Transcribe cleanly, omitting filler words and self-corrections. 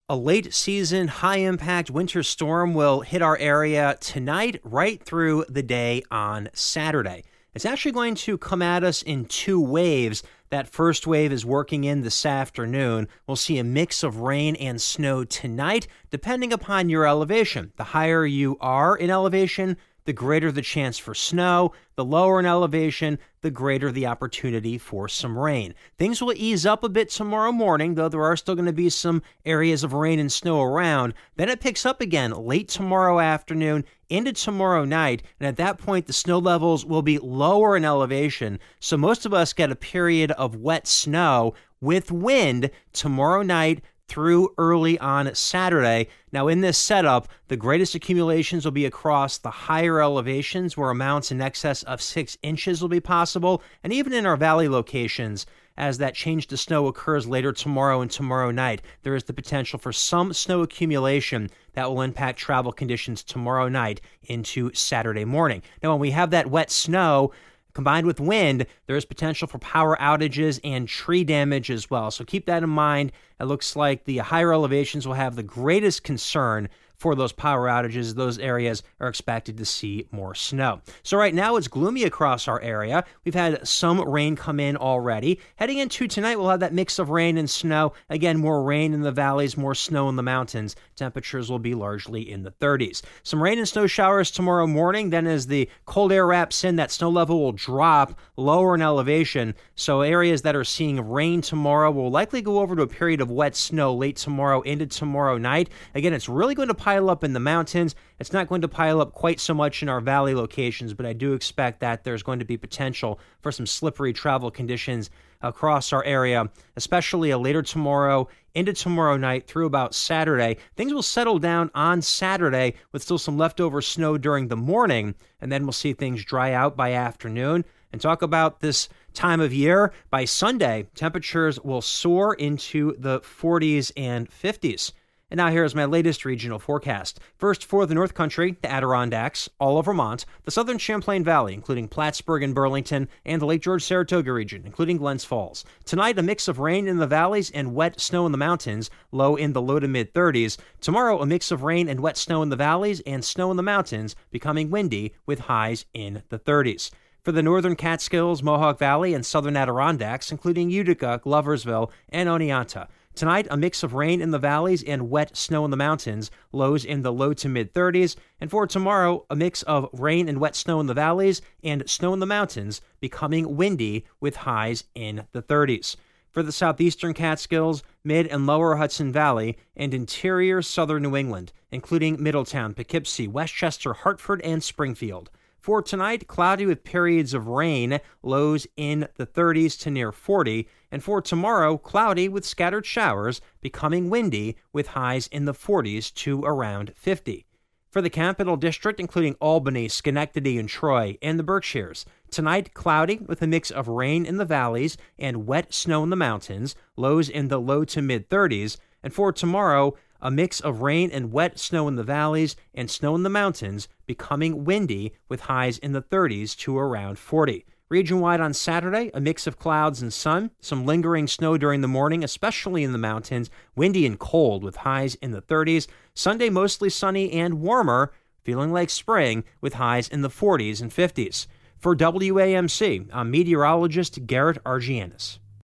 A late season, high impact winter storm will hit our area tonight, right through the day on Saturday. It's actually going to come at us in two waves. That first wave is working in this afternoon. We'll see a mix of rain and snow tonight, depending upon your elevation. The higher you are in elevation, the greater the chance for snow. The lower in elevation, the greater the opportunity for some rain. Things will ease up a bit tomorrow morning, though there are still going to be some areas of rain and snow around. Then it picks up again late tomorrow afternoon into tomorrow night, and at that point the snow levels will be lower in elevation, so most of us get a period of wet snow with wind tomorrow night through early on Saturday. Now, in this setup, the greatest accumulations will be across the higher elevations where amounts in excess of 6 inches will be possible, and even in our valley locations, as that change to snow occurs later tomorrow and tomorrow night, there is the potential for some snow accumulation that will impact travel conditions tomorrow night into Saturday morning. Now, when we have that wet snow combined with wind, there is potential for power outages and tree damage as well. So keep that in mind. It looks like the higher elevations will have the greatest concern for those power outages. Those areas are expected to see more snow. So right now it's gloomy across our area. We've had some rain come in already. Heading into tonight, we'll have that mix of rain and snow. Again, more rain in the valleys, more snow in the mountains. Temperatures will be largely in the 30s. Some rain and snow showers tomorrow morning. Then as the cold air wraps in, that snow level will drop lower in elevation. So areas that are seeing rain tomorrow will likely go over to a period of wet snow late tomorrow into tomorrow night. Again, it's really going to pile up in the mountains. It's not going to pile up quite so much in our valley locations, but I do expect that there's going to be potential for some slippery travel conditions across our area, especially later tomorrow into tomorrow night through about Saturday. Things will settle down on Saturday with still some leftover snow during the morning, and then we'll see things dry out by afternoon. And talk about this time of year, by Sunday, temperatures will soar into the 40s and 50s. And now here is my latest regional forecast. First, for the North Country, the Adirondacks, all of Vermont, the southern Champlain Valley, including Plattsburgh and Burlington, and the Lake George-Saratoga region, including Glens Falls. Tonight, a mix of rain in the valleys and wet snow in the mountains, low in the low to mid-30s. Tomorrow, a mix of rain and wet snow in the valleys and snow in the mountains, becoming windy with highs in the 30s. For the northern Catskills, Mohawk Valley, and southern Adirondacks, including Utica, Gloversville, and Oneonta. Tonight, a mix of rain in the valleys and wet snow in the mountains, lows in the low to mid-30s. And for tomorrow, a mix of rain and wet snow in the valleys and snow in the mountains, becoming windy with highs in the 30s. For the southeastern Catskills, mid and lower Hudson Valley, and interior southern New England, including Middletown, Poughkeepsie, Westchester, Hartford, and Springfield. For tonight, cloudy with periods of rain, lows in the 30s to near 40. And for tomorrow, cloudy with scattered showers, becoming windy with highs in the 40s to around 50. For the Capital District, including Albany, Schenectady, and Troy, and the Berkshires. Tonight, cloudy with a mix of rain in the valleys and wet snow in the mountains, lows in the low to mid-30s. And for tomorrow, a mix of rain and wet snow in the valleys and snow in the mountains, becoming windy with highs in the 30s to around 40. Region-wide on Saturday, a mix of clouds and sun, some lingering snow during the morning, especially in the mountains, windy and cold with highs in the 30s. Sunday, mostly sunny and warmer, feeling like spring with highs in the 40s and 50s. For WAMC, I'm meteorologist Garrett Argianis.